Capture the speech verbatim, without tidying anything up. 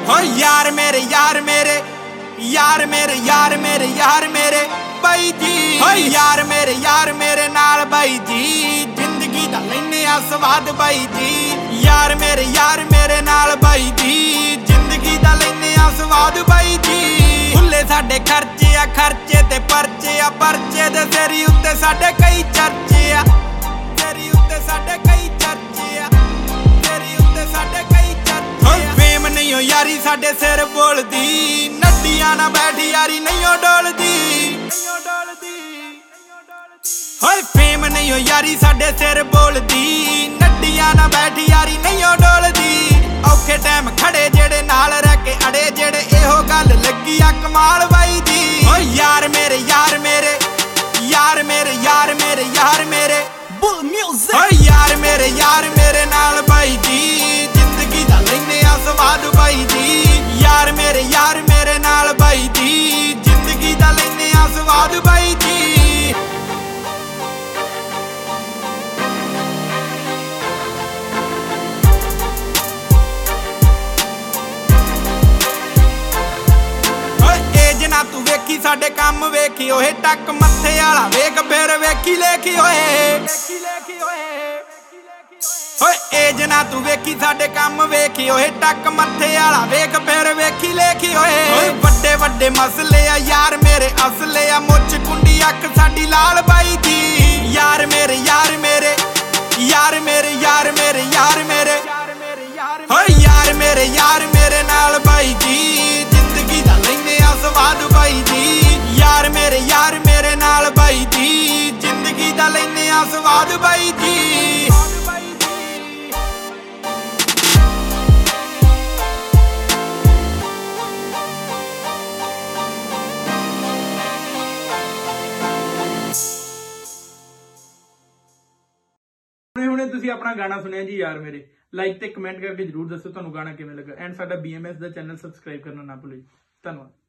हो यार मेरे यार मेरे यार मेरे यार मेरे यार मेरे बाई जी, हो यार मेरे यार मेरे नाल बाई जी, जिंदगी दा लैने आ स्वाद बाई जी। यार मेरे यार मेरे नाल बाई जी, जिंदगी दा लैने आ स्वाद बाई जी। खुले साडे खर्चे आ खर्चे ते परचे आ परचे दे सिरी उत्ते साडे कई चर्चे आ, सिरी उत्ते साडे कई चर्चे आ, सिरी उत्ते साडे कई चर्चे आ। फेम नहीं हो यारी साडे सिर बोलदी, नड्डियां ना बैठ यारी नहीं हो डोलदी, नहीं हो डोलदी। होए फेम नहीं हो यारी साडे सिर बोलदी, नड्डियां ना बैठ यारी नहीं हो डोलदी। औखे टाइम खड़े जेड़े नाल रह के अड़े जेड़े एहो गल लगी आ कमाल बाई दी। ओ यार मेरे यार मेरे यार मेरे यार मेरे यार मेरे बुल म्यूजिक। ओ यार मेरे यार मेरे नाल बाई जी, जिंदगी दा लैने आ स्वाद बाई जी। यार मेरे यार मेरे नाल बाई जी, जिंदगी दा लैने आ स्वाद बाई जी। ना तू वेखी साडे काम वेखी ओए टक मत्थे वाला वेख फिर वेखी लेखी ओए, ओए एज ना तू वेखी साडे काम वेखी ओए टक मत्थे वाला वेख फिर वेखी लेखी ओए। वड्डे वड्डे मसले आ यार मेरे असले आ, मुछ कुंडी अख साडी लाल बाई दी। यार मेरे यार मेरे यार मेरे यार मेरे यार मेरे हो यार मेरे यार मेरे नाल बाई जी, जिंदगी दा लैने आ स्वाद बाई जी। यार मेरे यार मेरे नाल बाई जी, जिंदगी दा लैने आ स्वाद बाई जी। ਹੁਣੇ ਤੁਸੀਂ ਆਪਣਾ ਗਾਣਾ ਸੁਣਿਆ ਜੀ ਯਾਰ ਮੇਰੇ। ਲਾਈਕ ਤੇ ਕਮੈਂਟ ਕਰਕੇ ਜਰੂਰ ਦੱਸੋ ਤੁਹਾਨੂੰ ਗਾਣਾ ਕਿਵੇਂ ਲੱਗਾ, ਐਂਡ ਸਾਡਾ ਬੀ ਐਮ ਐਸ ਦਾ ਚੈਨਲ ਸਬਸਕ੍ਰਾਈਬ ਕਰਨਾ ਨਾ ਭੁੱਲਿਓ। ਧੰਨਵਾਦ।